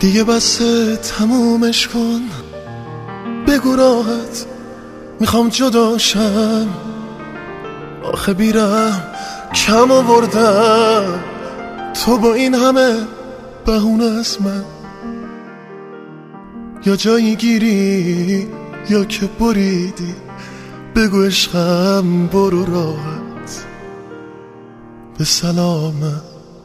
دیگه بسه تمومش کن، بگو راحت میخوام جداشم. آخه بیرم کم آوردم، تو با این همه بهونه از من یا جایی گیری یا که بریدی. بگو عشقم برو راحت به سلامت.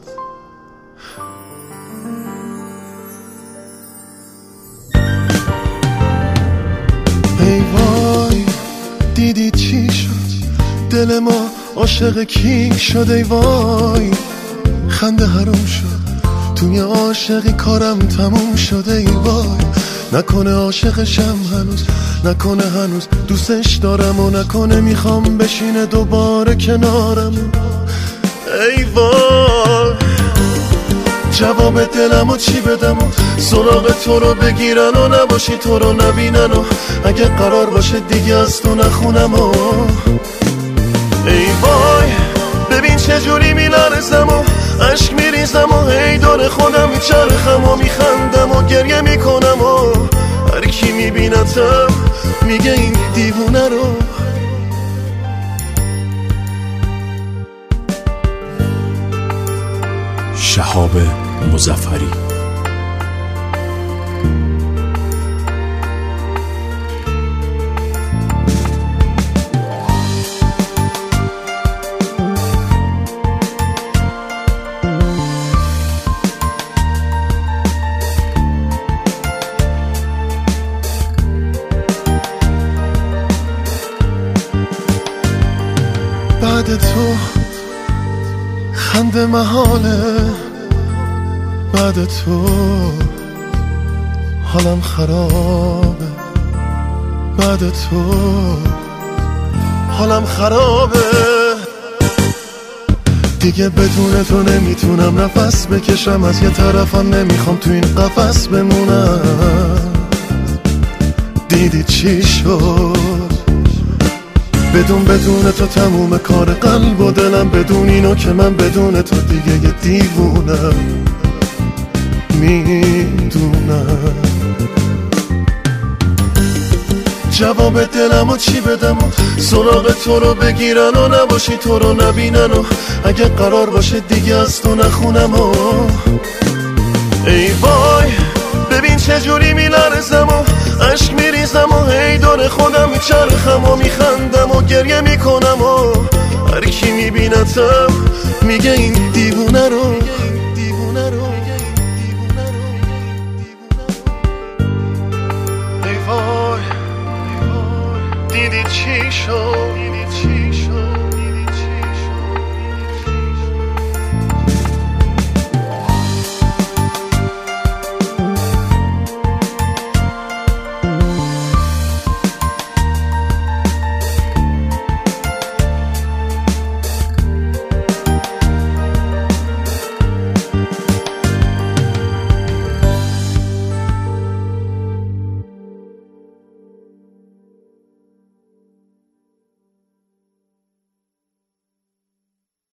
ای وای دیدی چی شد، دل ما عاشق کی شد. ای وای خنده حروم شد، توی عاشقی کارم تموم شد. ای وای نکنه عاشقشم هنوز، نکنه هنوز دوستش دارم و نکنه میخوام بشینه دوباره کنارم. ای وای جواب دلمو چی بدم و سراغ تو رو بگیرن و نباشی تو رو نبینن و اگه قرار باشه دیگه از تو نخونم و ای وای ببین چجوری میلرزم و عشق میریزم و هی دور خودم میچرخم و میخندم و گریه میکنم و هر کی میبینتم میگه این دیوونه رو. شهاب مظفری. بعد تو خنده محاله، بعد تو حالم خرابه، بعد تو حالم خرابه. دیگه بدون تو نمیتونم نفس بکشم، از یه طرفم نمیخوام تو این قفس بمونم. دیدی چی شد، بدون تو تموم کار قلب و دلم، بدون اینو که من بدون تو دیگه یه دیوونم. میدونم جواب دلمو چی بدم و سراغ تو رو بگیرن و نباشی تو رو نبینن و اگه قرار باشه دیگه از تو نخونم و ای وای ببین چجوری میلرزم و عشق میریزم و هی دور خودم میچرخم و میخندم و گریه میکنم و هر کی میبینتم میگه این دیوونه